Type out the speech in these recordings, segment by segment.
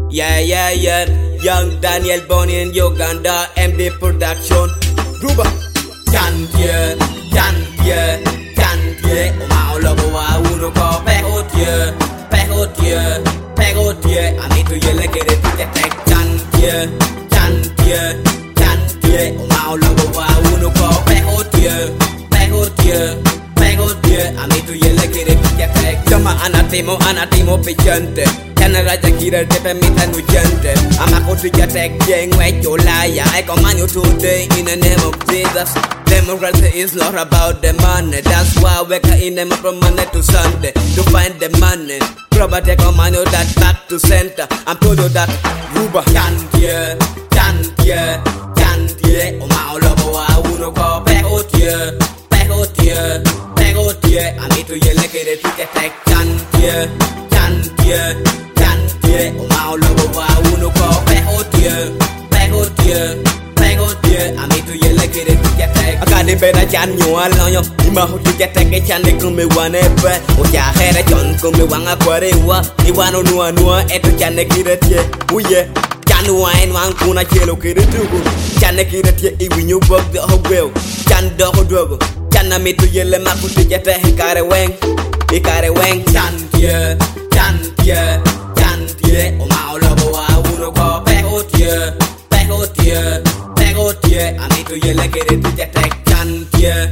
Yeah. Young Daniel born in Uganda, MD Production. Ruba. Can't Omao wa uno ko pehotie. I need to yell at it to get back. Can't Omao wa uno ko pehotie. I need to yell at it to get back. Chama anatimo pichante. Raja kira tepe mita nujante. Amako to get a gang like your liar. I command you today in the name of Jesus. Democracy is not about the money. That's why we're in them from Monday to Sunday to find the money. Property command you that back to center. I'm told you that Ruba can't hear. Omao lobo wa uno ko pehotie. I need to yell like it to get a can't Omao lobo wa uno ko pehotie. I need to yell like it to get a akade beda chan nyual no ima ho to get a chan de kume wane pe o ja here jon kume wanga kware wa iwano nuanua eto chan de kiretie uye chan wine wan kuna chelo kiretugo chan de kiretie iwinyo bog the hogwel chan do hodogo chan na me to yelle makuti get a hikare weng Omao lobo wa uno ko pehotie. I need to yell like it to get a can't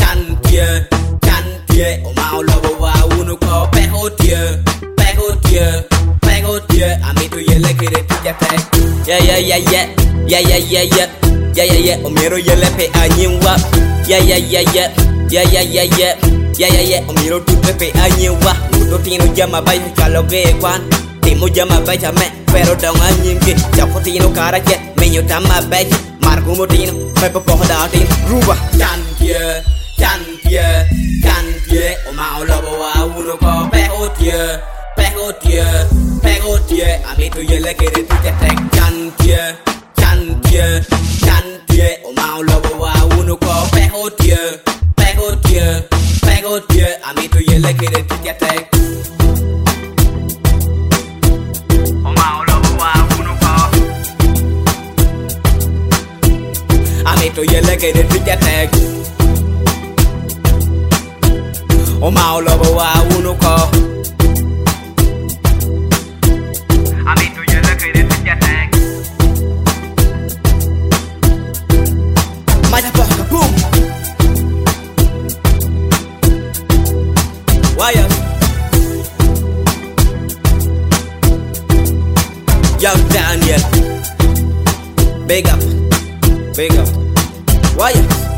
Omao lobo wa uno ko pehotie. I need to yell like it to get a yeah. Omiro yelle pe anywa. Yeah. Omiro tu pe anywa. Mudo tino jama bai chaloge kwan. Timo jama bai chame. Pero dong anyimke. Chapotino karache. Menyo tama bai. Marco Motino, Pepper Podatin, Ruba, can't Omao lobo wa uno ko pehotie. I need to yell like it to get a can't Omao lobo wa uno ko pehotie. I need to yell like it to get a Omao lobo wa uno ko I need to yell like it to get a Omao lobo wa uno ko I need to yell like it to get a Motherfucker, boom Wire Young Daniel Big up Wire